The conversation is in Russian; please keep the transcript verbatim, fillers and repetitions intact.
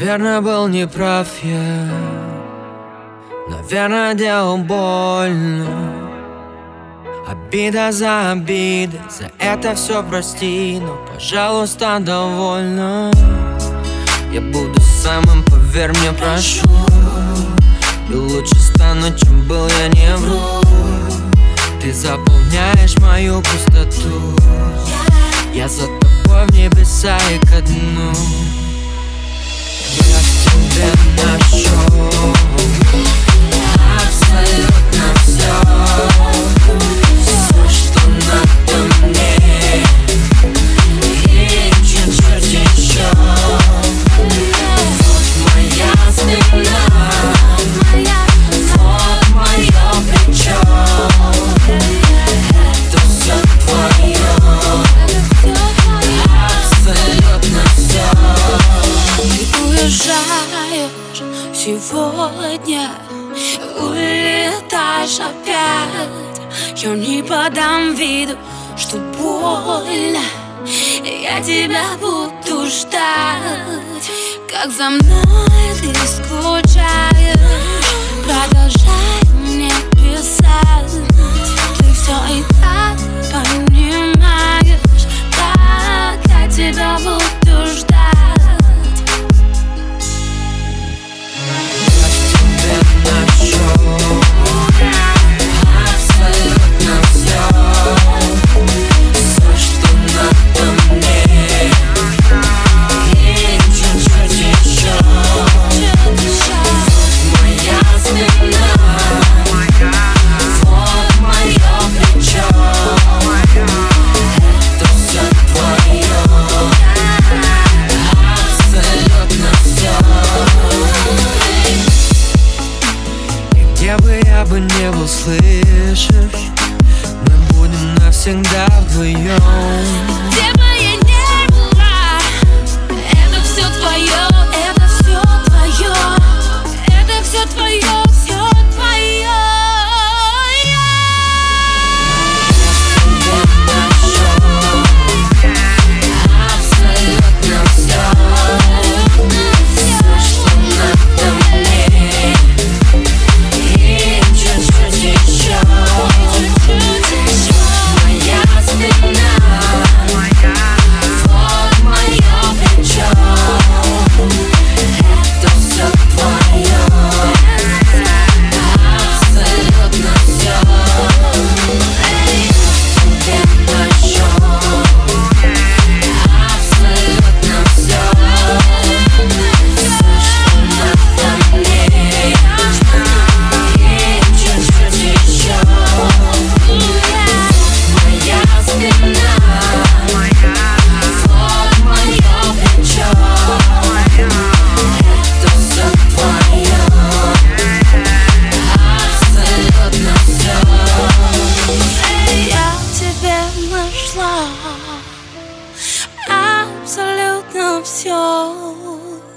Наверное, был неправ я, наверное, делал больно. Обида за обидой, за это все прости, но, пожалуйста, довольно. Я буду самым, поверь мне, прошу. И лучше стану, чем был, я не вру. Ты заполняешь мою пустоту. Я за тобой в небеса и ко дну. Я в тебе нашел абсолютно все. Все, что надо мне, и чуть-чуть еще. Вот моя спина, вот мое плечо. Это все твое, абсолютно все. Ты уезжаешь сегодня, улетаешь опять. Я не подам виду, что больно. Я тебя буду ждать. Как за мной ты скучаешь, продолжай мне писать. Ты все и так понимаешь, как я тебя буду ждать. Я в тебе нашел абсолютно все. Все, что надо мне, и чуть-чуть еще. Вот моя спина, вот мое плечо. Это все твое, абсолютно все. И где бы я бы не был, слышишь, мы будем навсегда вдвоем. Где бы я ни была, это все твое, это все твое, это все твое, все твое. Я нашел абсолютно все. Все, что надо мне, и чуть-чуть еще. Моя спина, вот мое плечо. Это все твое, абсолютно все. Я нашел абсолютно все. Все, что надо мне, и чуть-чуть еще. Моя спина, вот мое плечо. Это все твое, абсолютно все. Я в тебе нашла абсолютно все.